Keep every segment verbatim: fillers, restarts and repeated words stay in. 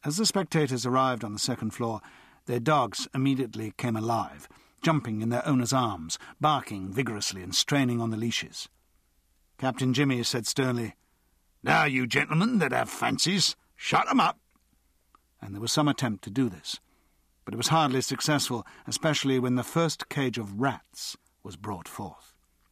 As the spectators arrived on the second floor, their dogs immediately came alive, jumping in their owners' arms, barking vigorously and straining on the leashes. Captain Jimmy said sternly, "Now, you gentlemen that have fancies, shut 'em up." And there was some attempt to do this, but it was hardly successful, especially when the first cage of rats was brought forth.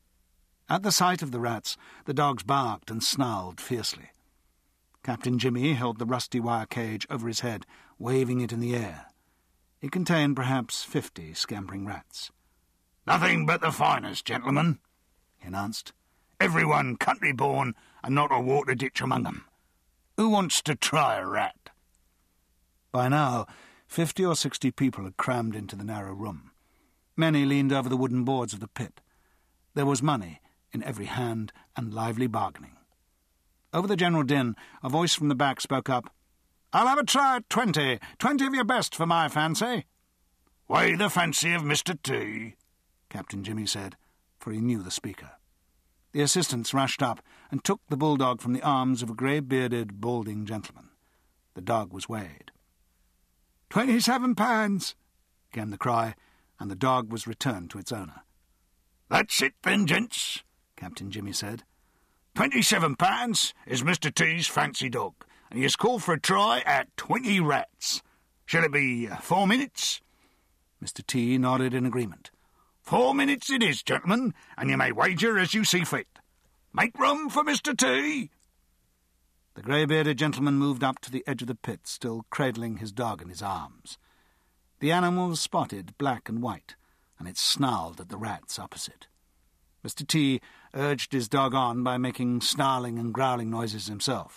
At the sight of the rats, the dogs barked and snarled fiercely. Captain Jimmy held the rusty wire cage over his head, waving it in the air. It contained perhaps fifty scampering rats. "Nothing but the finest, gentlemen," he announced. "Every one country-born and not a water-ditch among them. Who wants to try a rat?" By now, fifty or sixty people had crammed into the narrow room. Many leaned over the wooden boards of the pit. There was money in every hand and lively bargaining. Over the general din, a voice from the back spoke up. "I'll have a try at twenty. Twenty of your best for my fancy." "Weigh the fancy of Mister T," Captain Jimmy said, for he knew the speaker. The assistants rushed up and took the bulldog from the arms of a grey-bearded, balding gentleman. The dog was weighed. "Twenty-seven pounds," came the cry, and the dog was returned to its owner. "That's it then, gents," Captain Jimmy said. Twenty-seven pounds is Mister T's fancy dog, and he has called for a try at twenty rats. Shall it be four minutes?" Mister T nodded in agreement. "Four minutes it is, gentlemen, and you may wager as you see fit. Make room for Mister T." The grey-bearded gentleman moved up to the edge of the pit, still cradling his dog in his arms. The animal was spotted black and white, and it snarled at the rats opposite. Mister T urged his dog on by making snarling and growling noises himself.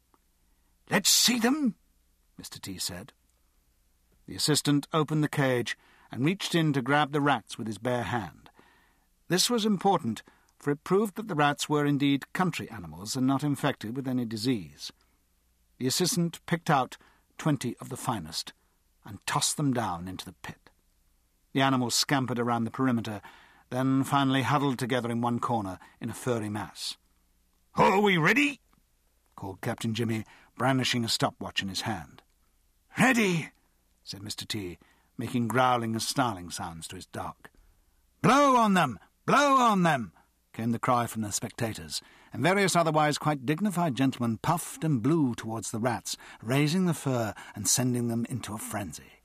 "Let's see them," Mister T said. The assistant opened the cage and reached in to grab the rats with his bare hand. This was important, for it proved that the rats were indeed country animals and not infected with any disease. The assistant picked out twenty of the finest and tossed them down into the pit. The animals scampered around the perimeter, then finally huddled together in one corner in a furry mass. "Are we ready?" called Captain Jimmy, brandishing a stopwatch in his hand. "Ready," said Mister T, making growling and snarling sounds to his dog. "Blow on them! Blow on them!" came the cry from the spectators, and various otherwise quite dignified gentlemen puffed and blew towards the rats, raising the fur and sending them into a frenzy.